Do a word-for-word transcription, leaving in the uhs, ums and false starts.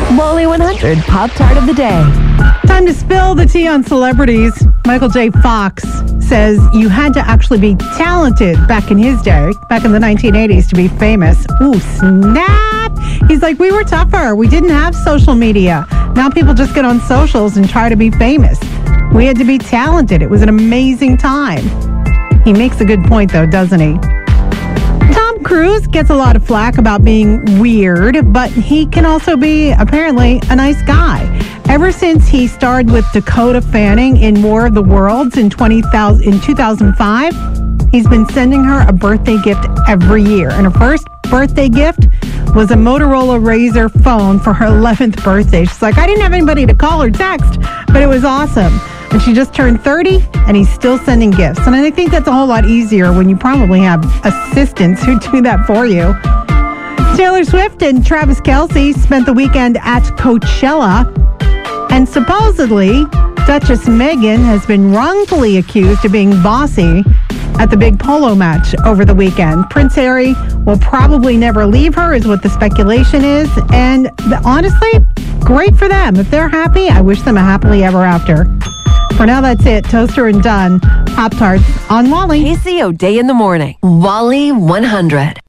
Wally one hundred Pop-Tart of the Day. Time to spill the tea on celebrities. Michael J. Fox says you had to actually be talented back in his day, back in the nineteen eighties, to be famous. Ooh, snap! He's like, we were tougher. We didn't have social media. Now people just get on socials and try to be famous. We had to be talented. It was an amazing time. He makes a good point, though, doesn't he? Tom Cruise gets a lot of flack about being weird, but he can also be, apparently, a nice guy. Ever since he starred with Dakota Fanning in War of the Worlds in, twenty thousand, in two thousand five, he's been sending her a birthday gift every year. And her first birthday gift was a Motorola Razr phone for her eleventh birthday. She's like, I didn't have anybody to call or text, but it was awesome. And she just turned thirty, and he's still sending gifts. And I think that's a whole lot easier when you probably have assistants who do that for you. Taylor Swift and Travis Kelce spent the weekend at Coachella. And supposedly, Duchess Meghan has been wrongfully accused of being bossy at the big polo match over the weekend. Prince Harry will probably never leave her, is what the speculation is. And honestly, great for them. If they're happy, I wish them a happily ever after. For now, that's it. Toaster and done. Pop-Tarts on Wally. Casey O'Day in the morning. Wally one hundred.